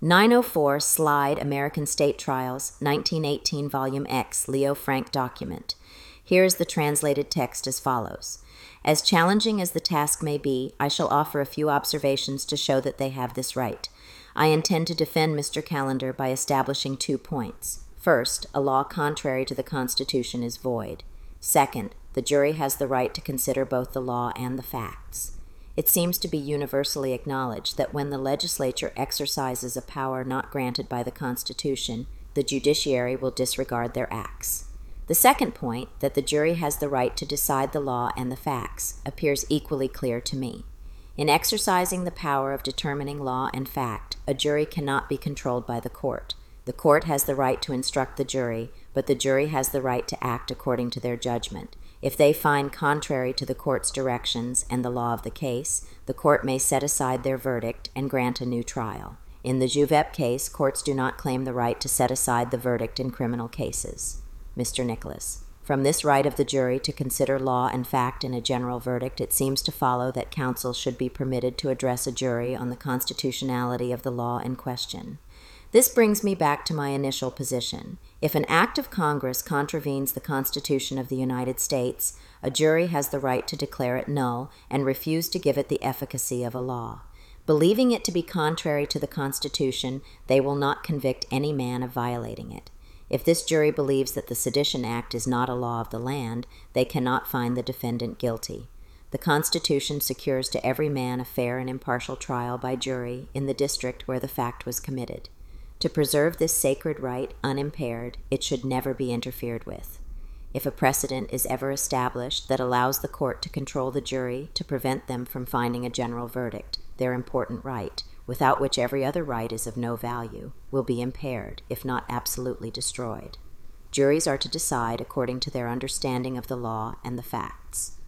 904 Slide American State Trials, 1918 Volume X, Leo Frank document. Here is the translated text as follows. As challenging as the task may be, I shall offer a few observations to show that they have this right. I intend to defend Mr. Callender by establishing 2 points. First, a law contrary to the Constitution is void. Second, the jury has the right to consider both the law and the facts. It seems to be universally acknowledged that when the legislature exercises a power not granted by the Constitution, the judiciary will disregard their acts. The second point, that the jury has the right to decide the law and the facts, appears equally clear to me. In exercising the power of determining law and fact, a jury cannot be controlled by the court. The court has the right to instruct the jury, but the jury has the right to act according to their judgment. If they find contrary to the court's directions and the law of the case, the court may set aside their verdict and grant a new trial. In the Juvep case, courts do not claim the right to set aside the verdict in criminal cases. Mr. Nicholas. From this right of the jury to consider law and fact in a general verdict, it seems to follow that counsel should be permitted to address a jury on the constitutionality of the law in question. This brings me back to my initial position. If an act of Congress contravenes the Constitution of the United States, a jury has the right to declare it null and refuse to give it the efficacy of a law. Believing it to be contrary to the Constitution, they will not convict any man of violating it. If this jury believes that the Sedition Act is not a law of the land, they cannot find the defendant guilty. The Constitution secures to every man a fair and impartial trial by jury in the district where the fact was committed. To preserve this sacred right unimpaired, it should never be interfered with. If a precedent is ever established that allows the court to control the jury to prevent them from finding a general verdict, their important right, without which every other right is of no value, will be impaired, if not absolutely destroyed. Juries are to decide according to their understanding of the law and the facts.